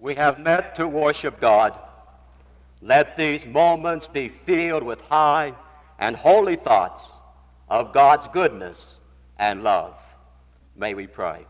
We have met to worship God. Let these moments be filled with high and holy thoughts of God's goodness and love. May we pray.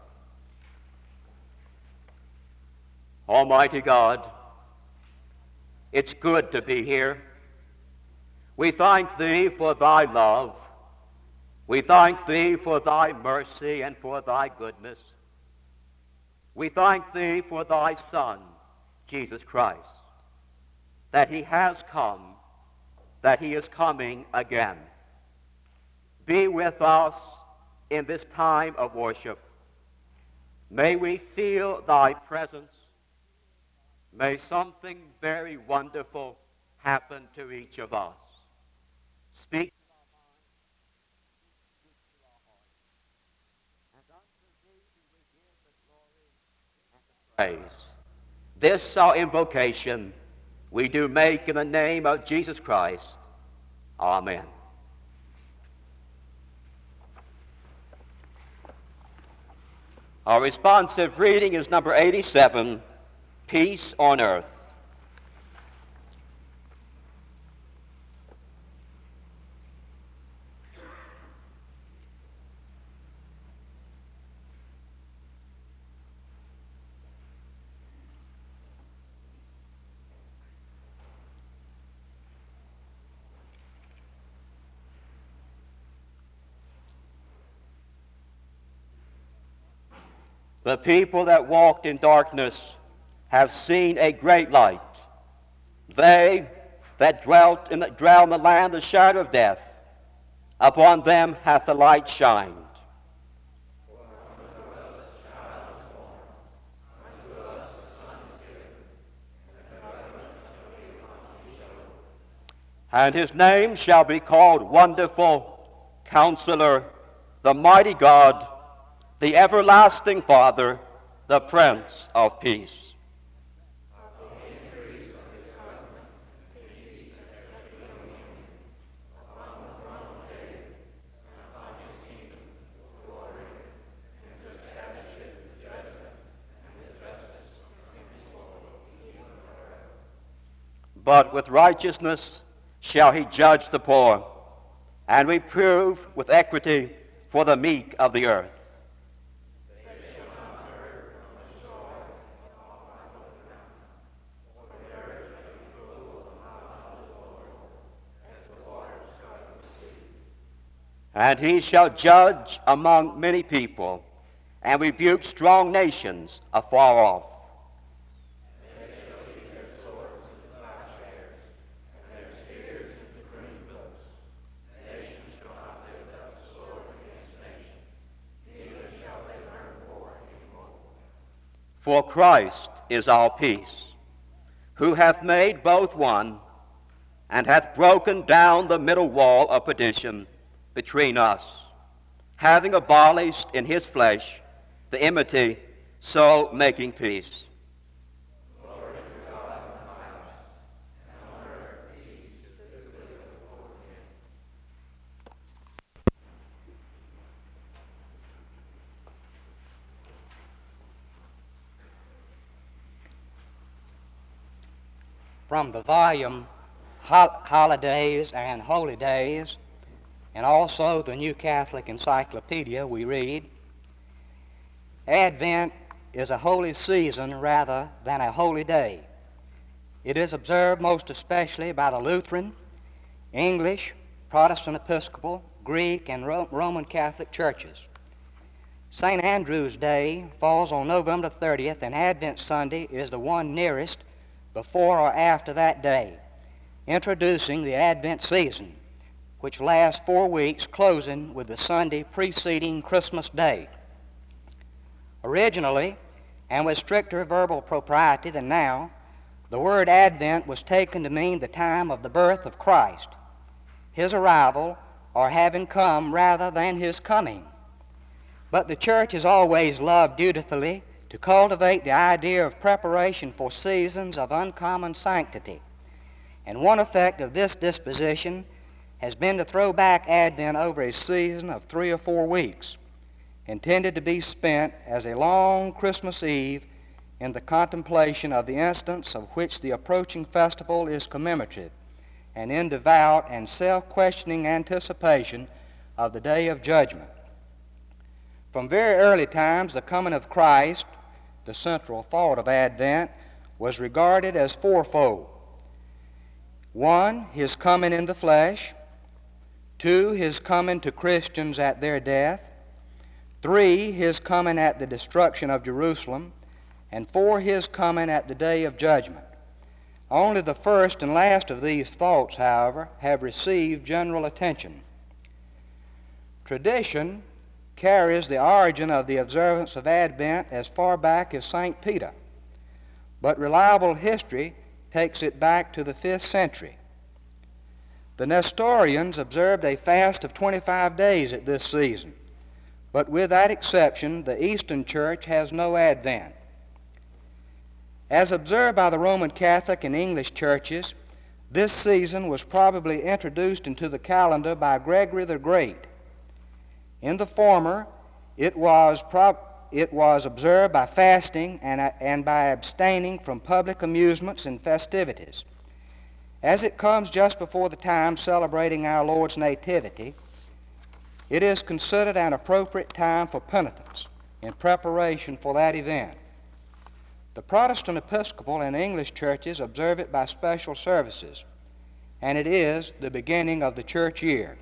Almighty God, it's good to be here. We thank Thee for Thy love. We thank Thee for Thy mercy and for Thy goodness. We thank Thee for Thy Son, Jesus Christ, that He has come, that He is coming again. Be with us in this time of worship. May we feel Thy presence. May something very wonderful happen to each of us. Speak to our minds, speak to our hearts, and unto Thee do we give the glory and the praise. This our invocation we do make in the name of Jesus Christ. Amen. Our responsive reading is number 87, Peace on Earth. The people that walked in darkness have seen a great light. They that dwelt in the land of the shadow of death, upon them hath the light shined. And his name shall be called Wonderful, Counselor, the Mighty God, the Everlasting Father, the Prince of Peace. But with righteousness shall he judge the poor, and reprove with equity for the meek of the earth. And he shall judge among many people, and rebuke strong nations afar off. And they shall beat their swords into plowshares, and their spears into pruning hooks. Nation shall not lift up sword against nation, neither shall they learn war anymore. For Christ is our peace, who hath made both one, and hath broken down the middle wall of partition between us, having abolished in his flesh the enmity, so making peace. Glory to God in the highest, and on earth peace to the goodwill toward men. From the volume Holidays and Holy Days, and also the New Catholic Encyclopedia, we read, Advent is a holy season rather than a holy day. It is observed most especially by the Lutheran, English, Protestant Episcopal, Greek, and Roman Catholic churches. St. Andrew's Day falls on November 30th, and Advent Sunday is the one nearest before or after that day, introducing the Advent season, which lasts 4 weeks, closing with the Sunday preceding Christmas Day. Originally, and with stricter verbal propriety than now, the word Advent was taken to mean the time of the birth of Christ, his arrival, or having come rather than his coming. But the church has always loved dutifully to cultivate the idea of preparation for seasons of uncommon sanctity, and one effect of this disposition has been to throw back Advent over a season of 3 or 4 weeks, intended to be spent as a long Christmas Eve in the contemplation of the instance of which the approaching festival is commemorative, and in devout and self-questioning anticipation of the day of judgment. From very early times, the coming of Christ, the central thought of Advent, was regarded as fourfold. 1, his coming in the flesh. 2, his coming to Christians at their death. 3, his coming at the destruction of Jerusalem. And 4, his coming at the day of judgment. Only the first and last of these thoughts, however, have received general attention. Tradition carries the origin of the observance of Advent as far back as St. Peter, but reliable history takes it back to the 5th century. The Nestorians observed a fast of 25 days at this season, but with that exception, the Eastern Church has no Advent. As observed by the Roman Catholic and English churches, this season was probably introduced into the calendar by Gregory the Great. In the former, it was observed by fasting and by abstaining from public amusements and festivities. As it comes just before the time celebrating our Lord's Nativity, it is considered an appropriate time for penitence in preparation for that event. The Protestant Episcopal and English churches observe it by special services, and it is the beginning of the church year.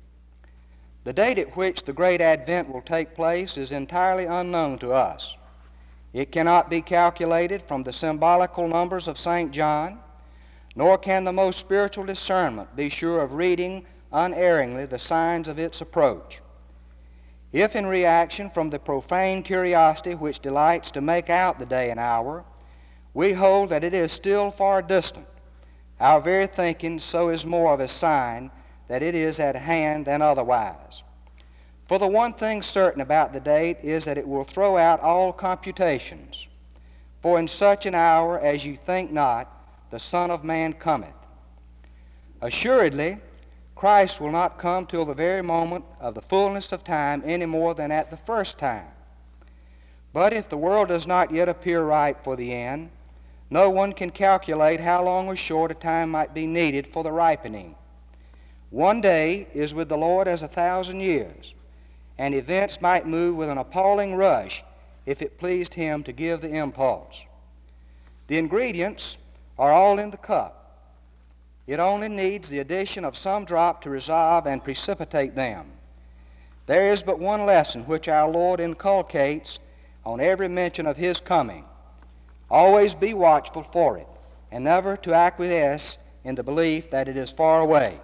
The date at which the great Advent will take place is entirely unknown to us. It cannot be calculated from the symbolical numbers of St. John, nor can the most spiritual discernment be sure of reading unerringly the signs of its approach. If in reaction from the profane curiosity which delights to make out the day and hour, we hold that it is still far distant, our very thinking so is more of a sign that it is at hand than otherwise. For the one thing certain about the date is that it will throw out all computations. For in such an hour as you think not, the Son of Man cometh. Assuredly, Christ will not come till the very moment of the fullness of time any more than at the first time. But if the world does not yet appear ripe for the end, no one can calculate how long or short a time might be needed for the ripening. One day is with the Lord as 1,000 years, and events might move with an appalling rush if it pleased him to give the impulse. The ingredients are all in the cup. It only needs the addition of some drop to resolve and precipitate them. There is but one lesson which our Lord inculcates on every mention of his coming. Always be watchful for it, and never to acquiesce in the belief that it is far away.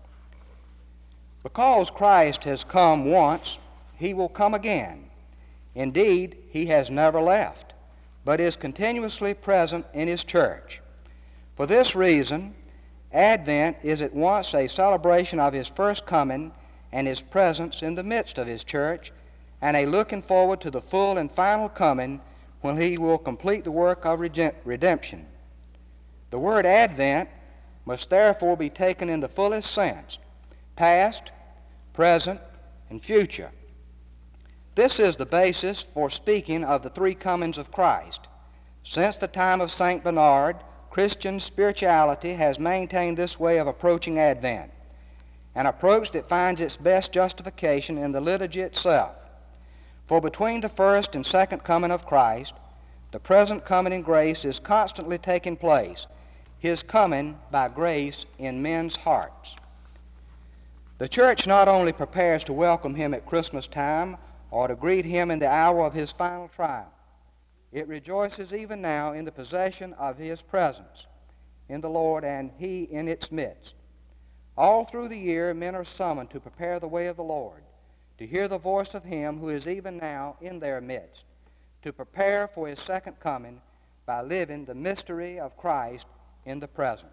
Because Christ has come once, he will come again. Indeed, he has never left, but is continuously present in his church. For this reason, Advent is at once a celebration of his first coming and his presence in the midst of his church, and a looking forward to the full and final coming when he will complete the work of redemption. The word Advent must therefore be taken in the fullest sense, past, present, and future. This is the basis for speaking of the three comings of Christ. Since the time of St. Bernard, Christian spirituality has maintained this way of approaching Advent, an approach that finds its best justification in the liturgy itself. For between the first and second coming of Christ, the present coming in grace is constantly taking place, his coming by grace in men's hearts. The church not only prepares to welcome him at Christmas time or to greet him in the hour of his final triumph, it rejoices even now in the possession of his presence in the Lord and he in its midst. All through the year, men are summoned to prepare the way of the Lord, to hear the voice of him who is even now in their midst, to prepare for his second coming by living the mystery of Christ in the present.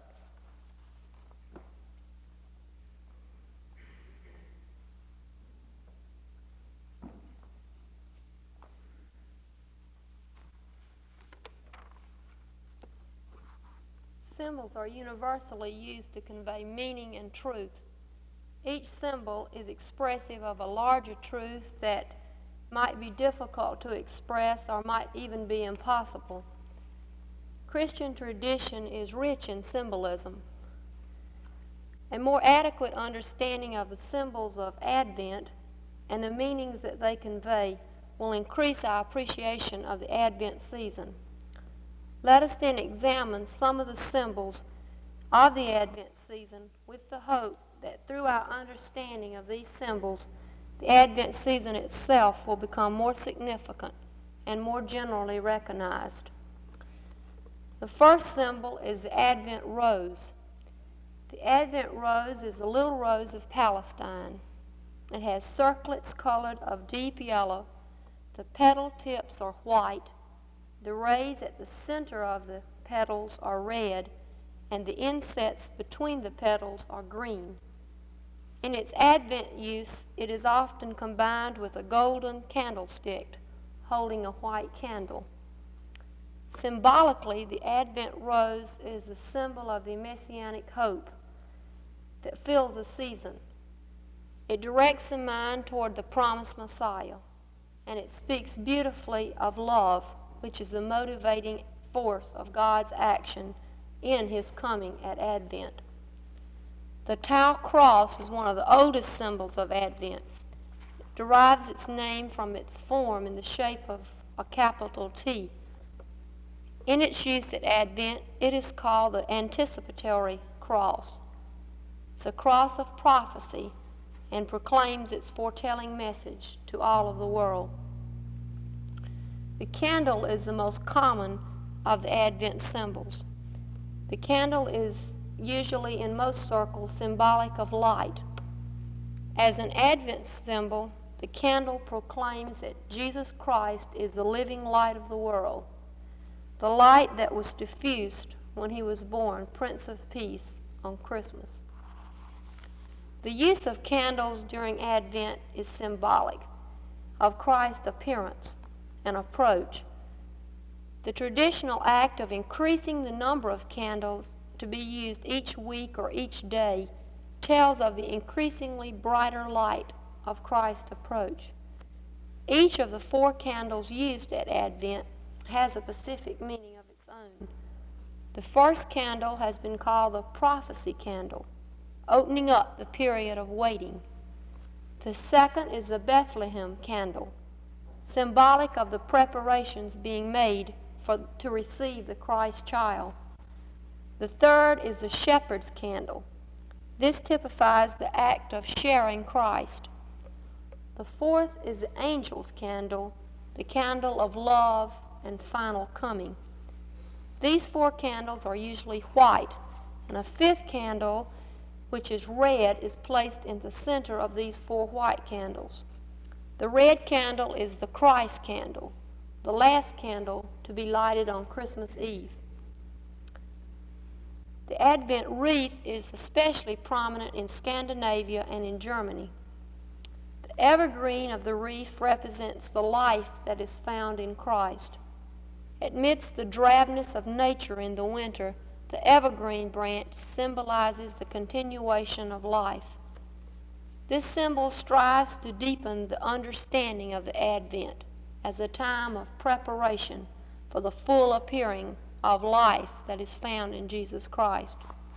Symbols are universally used to convey meaning and truth. Each symbol is expressive of a larger truth that might be difficult to express or might even be impossible. Christian tradition is rich in symbolism. A more adequate understanding of the symbols of Advent and the meanings that they convey will increase our appreciation of the Advent season. Let us then examine some of the symbols of the Advent season with the hope that through our understanding of these symbols, the Advent season itself will become more significant and more generally recognized. The first symbol is the Advent rose. The Advent rose is the little rose of Palestine. It has circlets colored of deep yellow. The petal tips are white. The rays at the center of the petals are red, and the insets between the petals are green. In its Advent use, it is often combined with a golden candlestick holding a white candle. Symbolically, the Advent rose is a symbol of the messianic hope that fills the season. It directs the mind toward the promised Messiah, and it speaks beautifully of love, which is the motivating force of God's action in his coming at Advent. The tau cross is one of the oldest symbols of Advent. It derives its name from its form in the shape of a capital T. In its use at Advent, it is called the anticipatory cross. It's a cross of prophecy and proclaims its foretelling message to all of the world. The candle is the most common of the Advent symbols. The candle is usually in most circles symbolic of light. As an Advent symbol, the candle proclaims that Jesus Christ is the living light of the world, the light that was diffused when he was born, Prince of Peace, on Christmas. The use of candles during Advent is symbolic of Christ's appearance and approach. The traditional act of increasing the number of candles to be used each week or each day tells of the increasingly brighter light of Christ's approach. Each of the 4 candles used at Advent has a specific meaning of its own. The first candle has been called the prophecy candle, opening up the period of waiting. The second is the Bethlehem candle, symbolic of the preparations being made to receive the Christ child. The third is the shepherd's candle. This typifies the act of sharing Christ. The fourth is the angel's candle, the candle of love and final coming. These 4 candles are usually white, and a 5th candle, which is red, is placed in the center of these 4 white candles. The red candle is the Christ candle, the last candle to be lighted on Christmas Eve. The Advent wreath is especially prominent in Scandinavia and in Germany. The evergreen of the wreath represents the life that is found in Christ. Amidst the drabness of nature in the winter, the evergreen branch symbolizes the continuation of life. This symbol strives to deepen the understanding of the Advent as a time of preparation for the full appearing of life that is found in Jesus Christ.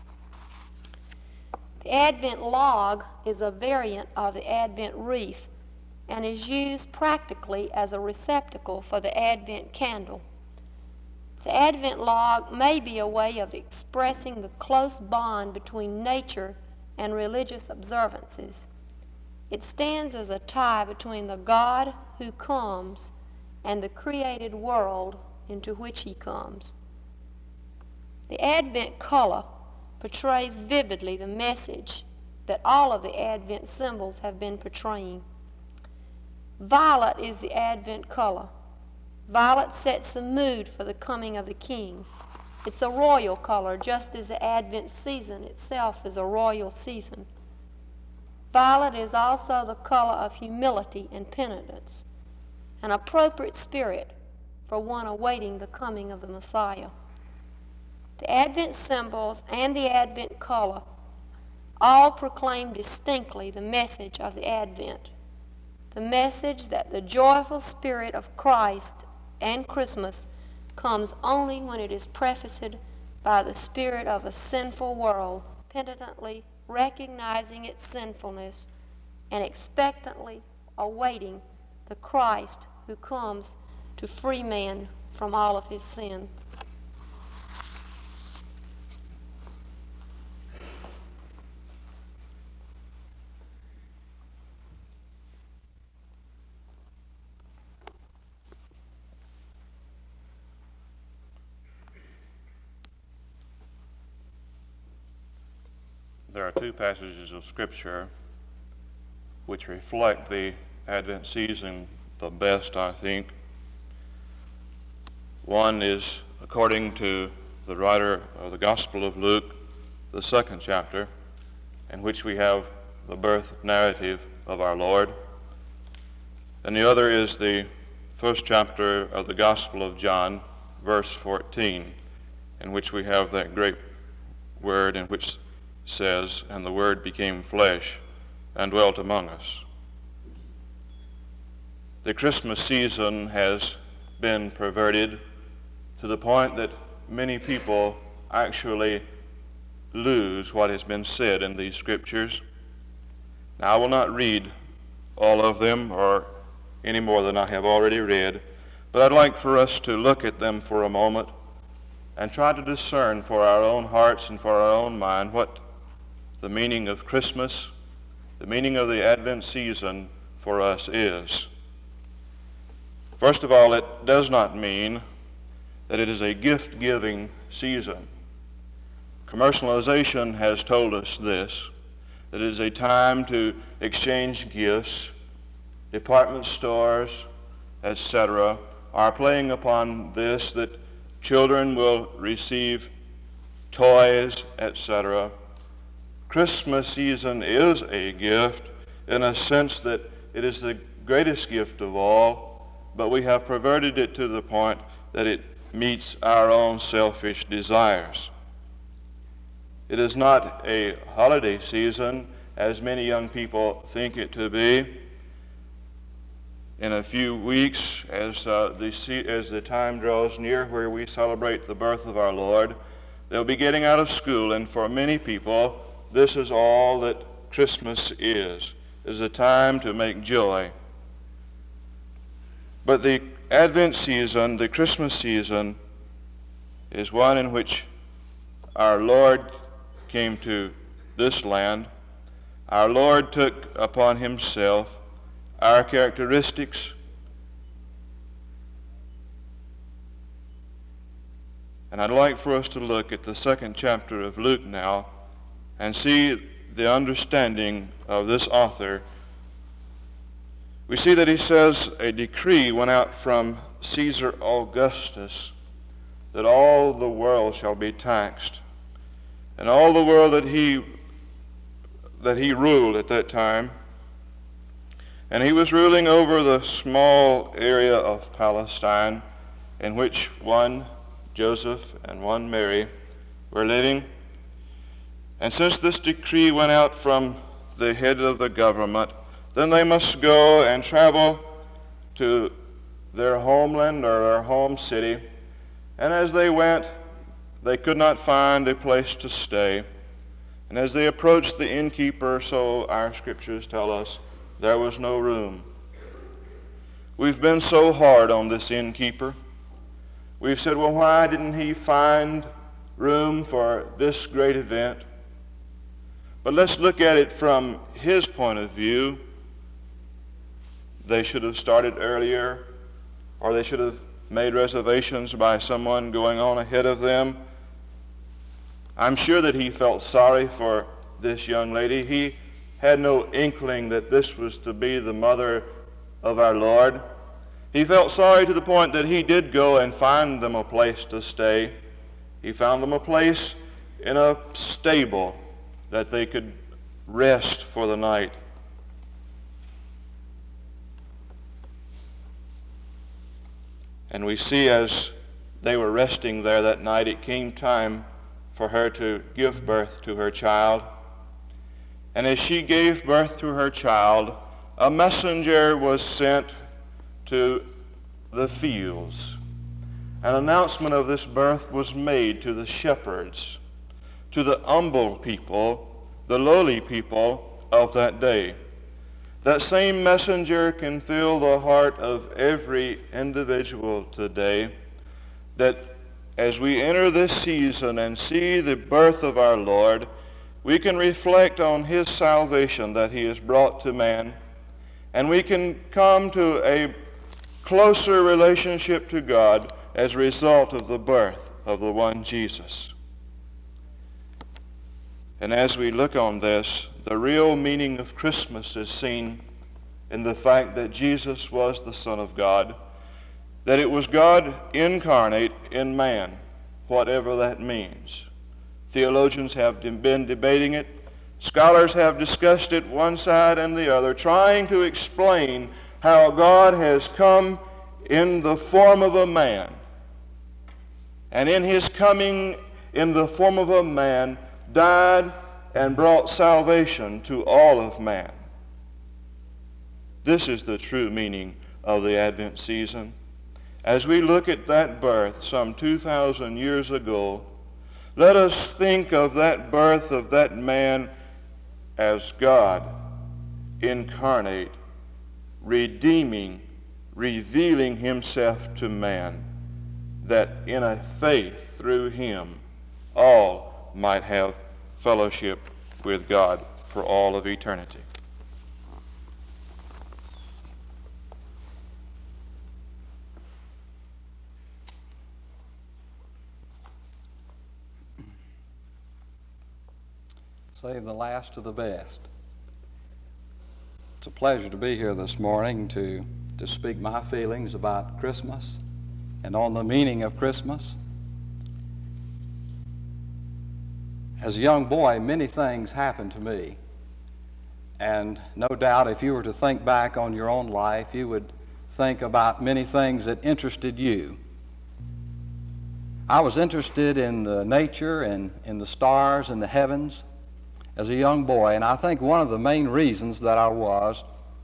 The Advent log is a variant of the Advent wreath and is used practically as a receptacle for the Advent candle. The Advent log may be a way of expressing the close bond between nature and religious observances. It stands as a tie between the God who comes and the created world into which he comes. The Advent color portrays vividly the message that all of the Advent symbols have been portraying. Violet is the Advent color. Violet sets the mood for the coming of the King. It's a royal color, just as the Advent season itself is a royal season. Violet is also the color of humility and penitence, an appropriate spirit for one awaiting the coming of the Messiah. The Advent symbols and the Advent color all proclaim distinctly the message of the Advent, the message that the joyful spirit of Christ and Christmas comes only when it is prefaced by the spirit of a sinful world penitently recognizing its sinfulness and expectantly awaiting the Christ who comes to free man from all of his sin. There are two passages of Scripture which reflect the Advent season the best, I think. One is according to the writer of the Gospel of Luke, the 2nd chapter, in which we have the birth narrative of our Lord. And the other is the 1st chapter of the Gospel of John, verse 14, in which we have that great word in which says, "And the Word became flesh and dwelt among us." The Christmas season has been perverted to the point that many people actually lose what has been said in these scriptures. Now, I will not read all of them or any more than I have already read, but I'd like for us to look at them for a moment and try to discern for our own hearts and for our own mind what the meaning of Christmas, the meaning of the Advent season for us is. First of all, it does not mean that it is a gift-giving season. Commercialization has told us this, that it is a time to exchange gifts. Department stores, etc., are playing upon this, that children will receive toys, etc. Christmas season is a gift in a sense that it is the greatest gift of all, but we have perverted it to the point that it meets our own selfish desires. It is not a holiday season, as many young people think it to be. In a few weeks, as the time draws near where we celebrate the birth of our Lord, they'll be getting out of school, and for many people, this is all that Christmas is a time to make joy. But the Advent season, the Christmas season, is one in which our Lord came to this land. Our Lord took upon himself our characteristics, and I'd like for us to look at the 2nd chapter of Luke now and see the understanding of this author. We see that he says a decree went out from Caesar Augustus that all the world shall be taxed. And all the world that he ruled at that time, and he was ruling over the small area of Palestine in which one Joseph and one Mary were living. And since this decree went out from the head of the government, then they must go and travel to their homeland or their home city. And as they went, they could not find a place to stay. And as they approached the innkeeper, so our scriptures tell us, there was no room. We've been so hard on this innkeeper. We've said, well, why didn't he find room for this great event? But let's look at it from his point of view. They should have started earlier, or they should have made reservations by someone going on ahead of them. I'm sure that he felt sorry for this young lady. He had no inkling that this was to be the mother of our Lord. He felt sorry to the point that he did go and find them a place to stay. He found them a place in a stable that they could rest for the night. And we see as they were resting there that night, it came time for her to give birth to her child. And as she gave birth to her child, a messenger was sent to the fields. an announcement of this birth was made to the shepherds, to the humble people, the lowly people of that day. That same messenger can fill the heart of every individual today, that as we enter this season and see the birth of our Lord, we can reflect on his salvation that he has brought to man, and we can come to a closer relationship to God as a result of the birth of the one Jesus. And as we look on this, the real meaning of Christmas is seen in the fact that Jesus was the Son of God, that it was God incarnate in man, whatever that means. Theologians have been debating it. Scholars have discussed it one side and the other, trying to explain how God has come in the form of a man. And in his coming in the form of a man, died and brought salvation to all of man. This is the true meaning of the Advent season. As we look at that birth some 2,000 years ago, let us think of that birth of that man as God incarnate, redeeming, revealing himself to man, that in a faith through him all might have fellowship with God for all of eternity. Save the last of the best. It's a pleasure to be here this morning to speak my feelings about Christmas and on the meaning of Christmas. As a young boy, many things happened to me. And no doubt if you were to think back on your own life, you would think about many things that interested you. I was interested in the nature and in the stars and the heavens as a young boy, and I think one of the main reasons that I was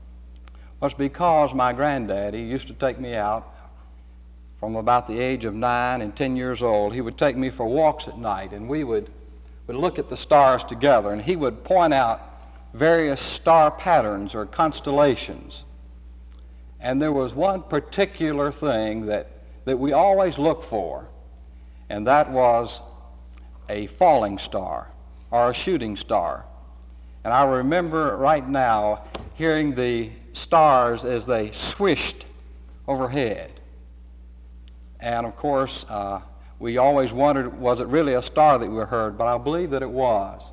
because my granddaddy used to take me out from about the age of 9 and 10 years old. He would take me for walks at night, and we would look at the stars together, and he would point out various star patterns or constellations. And there was one particular thing that we always looked for, and that was a falling star or a shooting star. And I remember right now hearing the stars as they swished overhead. And of course, we always wondered, was it really a star that we heard? But I believe that it was.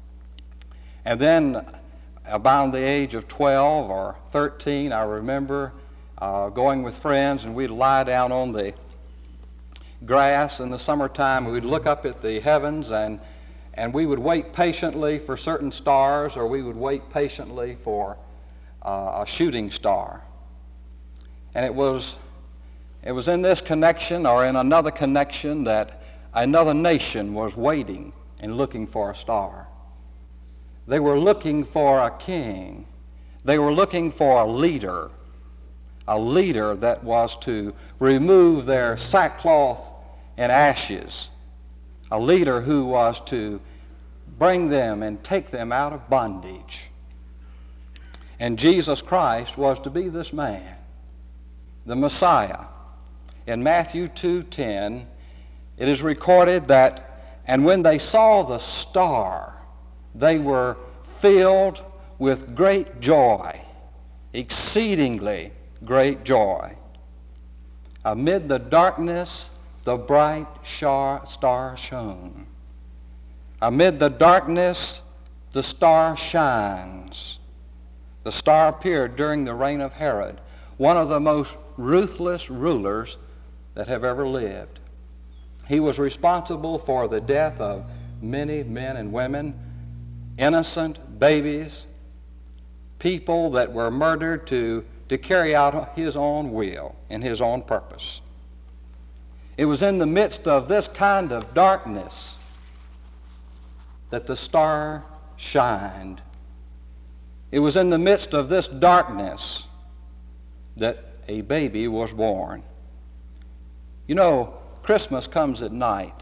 And then about the age of 12 or 13, I remember going with friends, and we'd lie down on the grass in the summertime. We'd look up at the heavens, and we would wait patiently for certain stars, or we would wait patiently for a shooting star. And it was in this connection or in another connection that another nation was waiting and looking for a star. They were looking for a king. They were looking for a leader that was to remove their sackcloth and ashes, a leader who was to bring them and take them out of bondage. And Jesus Christ was to be this man, the Messiah. In Matthew 2:10, it is recorded that, and when they saw the star, they were filled with great joy, exceedingly great joy. Amid the darkness, the bright star shone. Amid the darkness, the star shines. The star appeared during the reign of Herod, one of the most ruthless rulers that have ever lived. He was responsible for the death of many men and women, innocent babies, people that were murdered to carry out his own will and his own purpose. It was in the midst of this kind of darkness that the star shined. It was in the midst of this darkness that a baby was born. You know, Christmas comes at night.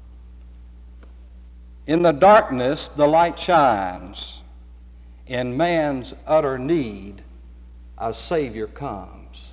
In the darkness, the light shines. In man's utter need, a Savior comes.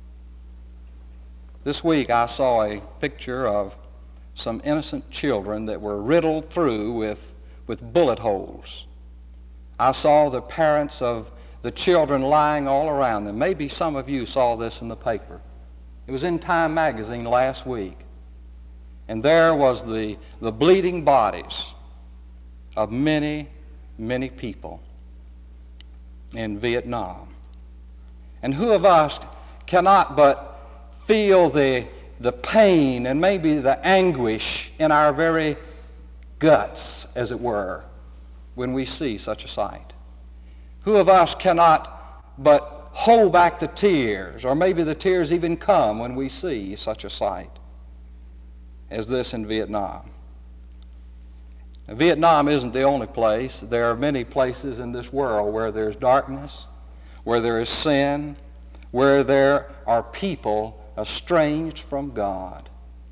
This week I saw a picture of some innocent children that were riddled through with bullet holes. I saw the parents of the children lying all around them. Maybe some of you saw this in the paper. It was in Time magazine last week. And there was the bleeding bodies of many, many people in Vietnam. And who of us cannot but feel the pain and maybe the anguish in our very guts, as it were, when we see such a sight? Who of us cannot but hold back the tears, or maybe the tears even come when we see such a sight as this in Vietnam? Now, Vietnam isn't the only place. There are many places in this world where there's darkness, where there is sin, where there are people estranged from God.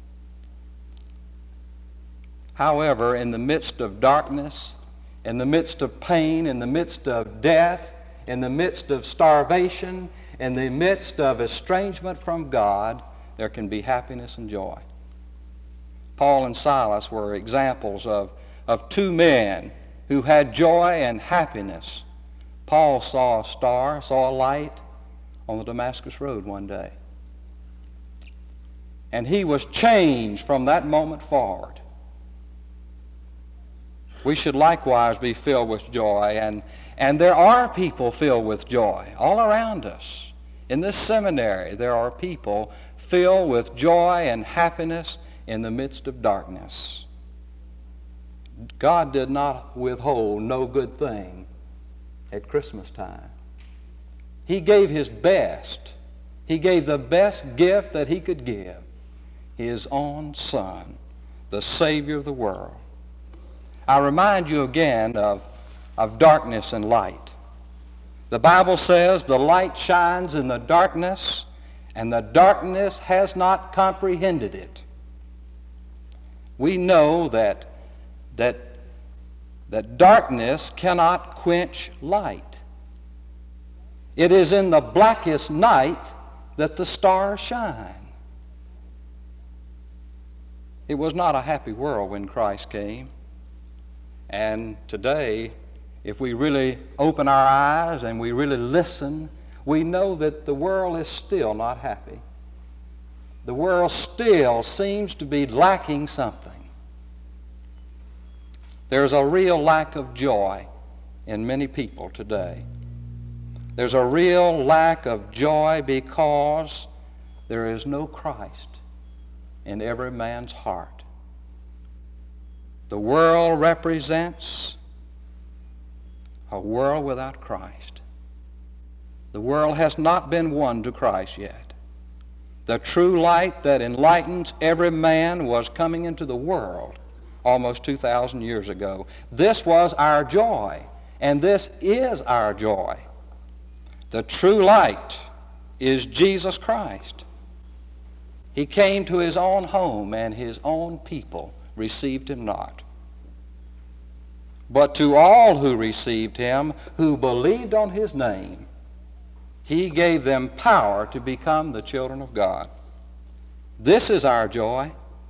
However, in the midst of darkness, in the midst of pain, in the midst of death, in the midst of starvation, in the midst of estrangement from God, there can be happiness and joy. Paul and Silas were examples of two men who had joy and happiness. Paul saw a star, saw a light on the Damascus Road one day. And he was changed from that moment forward. We should likewise be filled with joy, and there are people filled with joy all around us. In this seminary, there are people filled with joy and happiness in the midst of darkness. God did not withhold no good thing at Christmas time. He gave his best. He gave the best gift that he could give, his own Son, the Savior of the world. I remind you again of darkness and light. The Bible says the light shines in the darkness, and the darkness has not comprehended it. We know that darkness cannot quench light. It is in the blackest night that the stars shine. It was not a happy world when Christ came. And today, if we really open our eyes and we really listen, we know that the world is still not happy. The world still seems to be lacking something. There's a real lack of joy in many people today. There's a real lack of joy because there is no Christ in every man's heart. The world represents a world without Christ. The world has not been won to Christ yet. The true light that enlightens every man was coming into the world almost 2,000 years ago. This was our joy, and this is our joy. The true light is Jesus Christ. He came to his own home, and his own people received him not. But to all who received him, who believed on his name, he gave them power to become the children of God. This is our joy.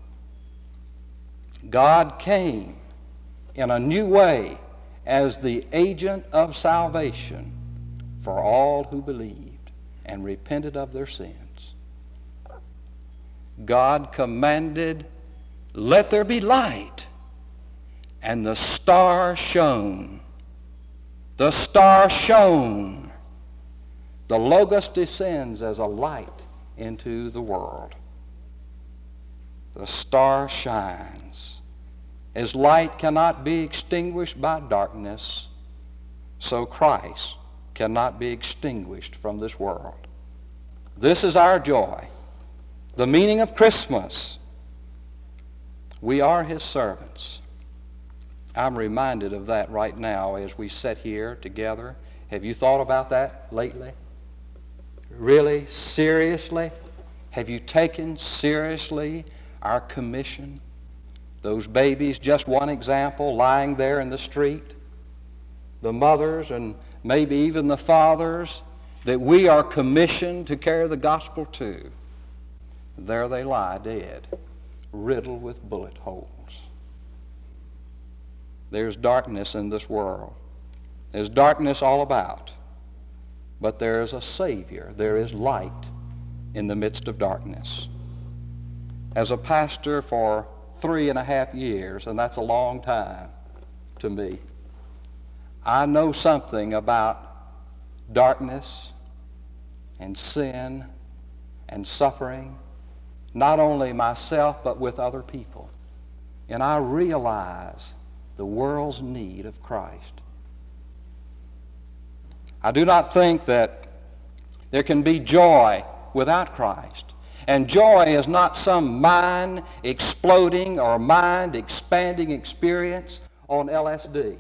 God came in a new way as the agent of salvation for all who believed and repented of their sins. God commanded, "Let there be light," and the star shone. The star shone. The Logos descends as a light into the world. The star shines. As light cannot be extinguished by darkness, so Christ cannot be extinguished from this world. This is our joy. The meaning of Christmas. We are his servants. I'm reminded of that right now as we sit here together. Have you thought about that lately? Really, seriously? Have you taken seriously our commission. Those babies, just one example, lying there in the street. The mothers and maybe even the fathers that we are commissioned to carry the gospel to. There they lie dead, riddled with bullet holes. There's darkness in this world. There's darkness all about. But there is a Savior. There is light in the midst of darkness. As a pastor for 3.5 years, and that's a long time to me, I know something about darkness and sin and suffering, not only myself but with other people. And I realize the world's need of Christ. I do not think that there can be joy without Christ. And joy is not some mind-exploding or mind-expanding experience on LSD.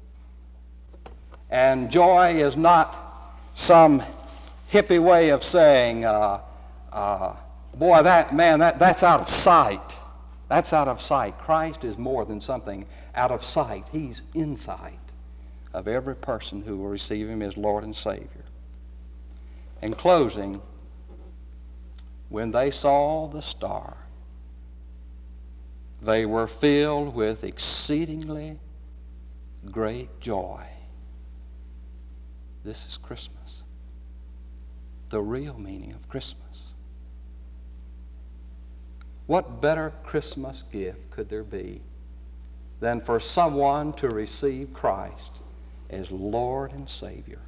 And joy is not some hippie way of saying, boy, that's out of sight. That's out of sight. Christ is more than something out of sight. He's in sight of every person who will receive him as Lord and Savior. In closing, when they saw the star, they were filled with exceedingly great joy. This is Christmas, the real meaning of Christmas. What better Christmas gift could there be than for someone to receive Christ as Lord and Savior?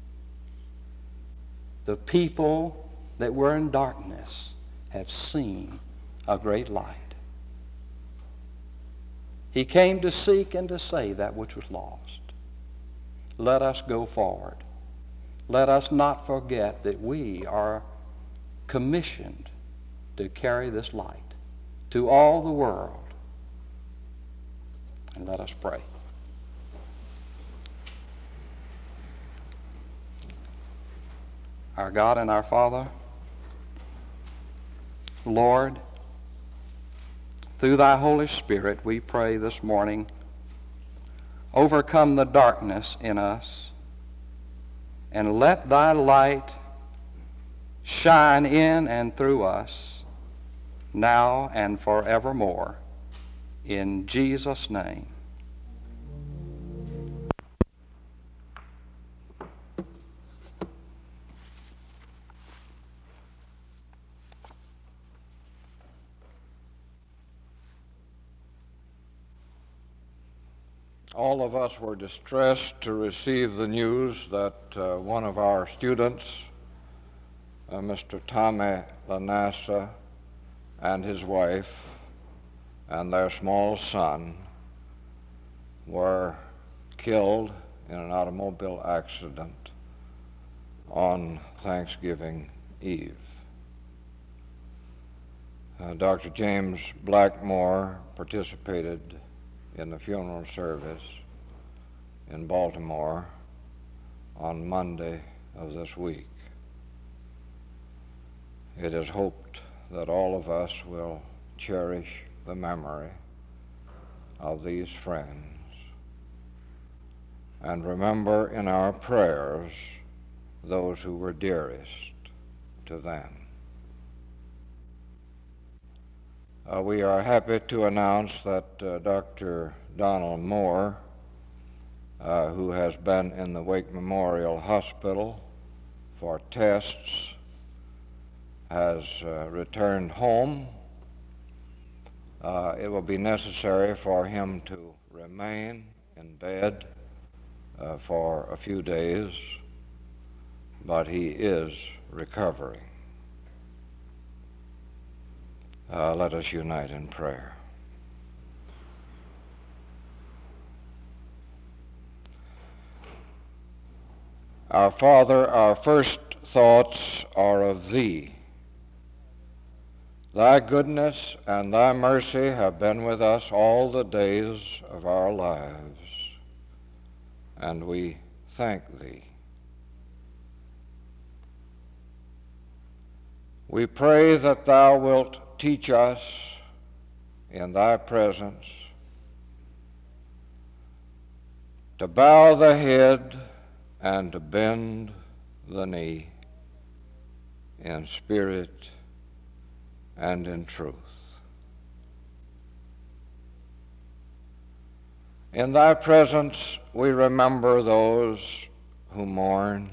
The people that were in darkness have seen a great light. He came to seek and to save that which was lost. Let us go forward. Let us not forget that we are commissioned to carry this light to all the world. And let us pray. Our God and our Father, Lord, through thy Holy Spirit, we pray this morning, overcome the darkness in us, and let thy light shine in and through us, now and forevermore. In Jesus' name. All of us were distressed to receive the news that one of our students, Mr. Tommy Lanassa, and his wife and their small son were killed in an automobile accident on Thanksgiving Eve. Dr. James Blackmore participated in the funeral service in Baltimore on Monday of this week. It is hoped that all of us will cherish the memory of these friends and remember in our prayers those who were dearest to them. We are happy to announce that Dr. Donald Moore, who has been in the Wake Memorial Hospital for tests, has returned home. It will be necessary for him to remain in bed for a few days, but he is recovering. Let us unite in prayer. Our Father, our first thoughts are of Thee. Thy goodness and Thy mercy have been with us all the days of our lives, and we thank Thee. We pray that Thou wilt teach us in thy presence, to bow the head and to bend the knee in spirit and in truth. In thy presence we remember those who mourn,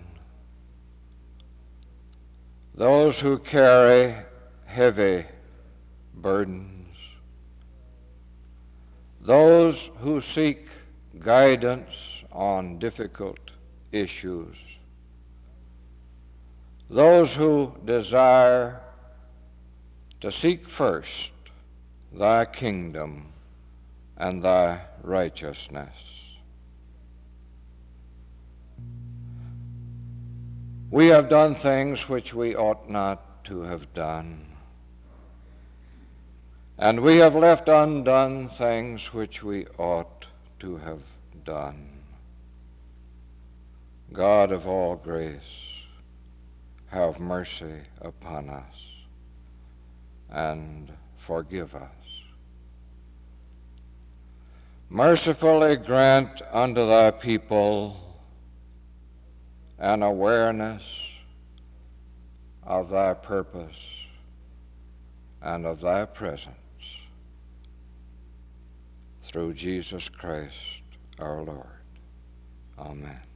those who carry heavy burdens, those who seek guidance on difficult issues, those who desire to seek first thy kingdom and thy righteousness. We have done things which we ought not to have done, and we have left undone things which we ought to have done. God of all grace, have mercy upon us and forgive us. Mercifully grant unto thy people an awareness of thy purpose and of thy presence through Jesus Christ our Lord. Amen.